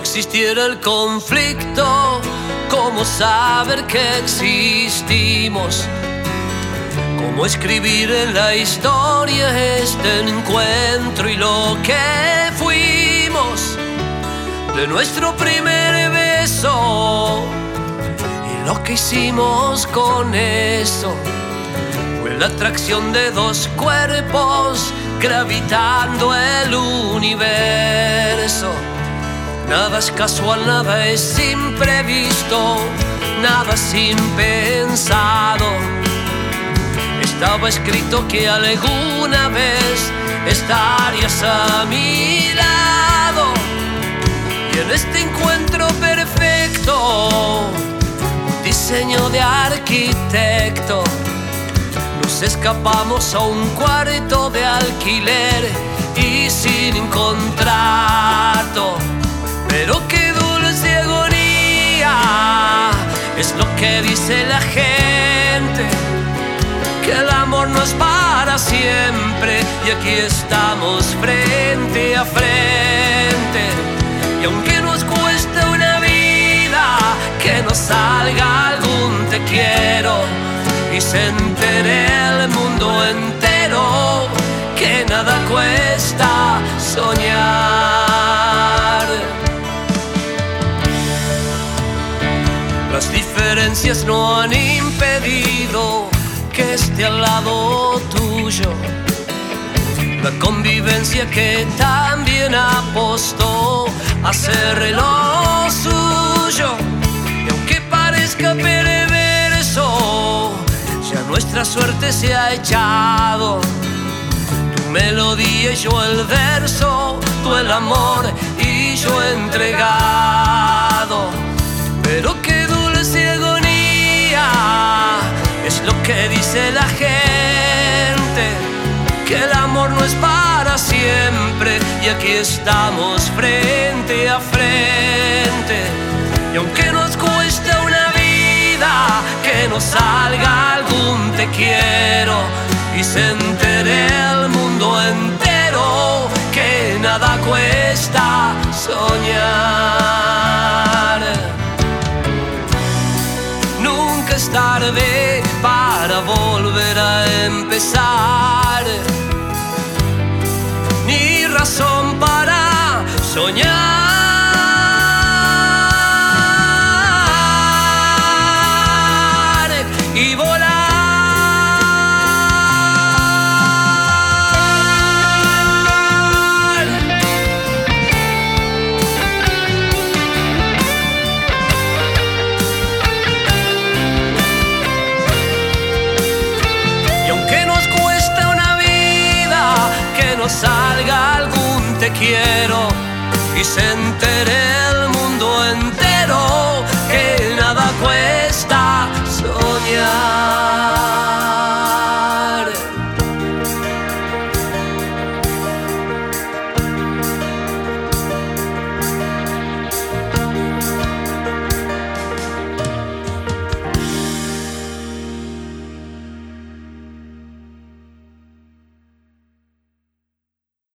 existiera el conflicto, ¿cómo saber que existimos? ¿Cómo escribir en la historia este encuentro y lo que fuimos? De nuestro primer beso y lo que hicimos con eso fue la atracción de dos cuerpos gravitando el universo. Nada es casual, nada es imprevisto, nada es impensado. Estaba escrito que alguna vez estarías a mi lado, y en este encuentro perfecto, diseño de arquitecto, nos escapamos a un cuarto de alquiler y sin contrato. Pero qué dulce agonía es lo que dice la gente, que el amor no es para siempre, y aquí estamos frente a frente. Y aunque nos cueste una vida, que nos salga algún te quiero y se entere el mundo entero, que nada cuesta soñar. Las diferencias no han impedido que esté al lado tuyo, la convivencia que también apostó a hacer lo suyo. Y aunque parezca perverso, ya nuestra suerte se ha echado. Tu melodía y yo el verso, tú el amor y yo entregado. Pero qué dulce agonía es lo que dice la gente, que el amor no es para siempre, y aquí estamos frente a frente. Y aunque nos cueste una vida, que nos salga algún te quiero y se entere el mundo entero, que nada cuesta soñar. Nunca es tarde para volver a empezar, ni razón para soñar y volar. Y aunque nos cueste una vida, que nos salga algún te quiero y se entere el mundo entero,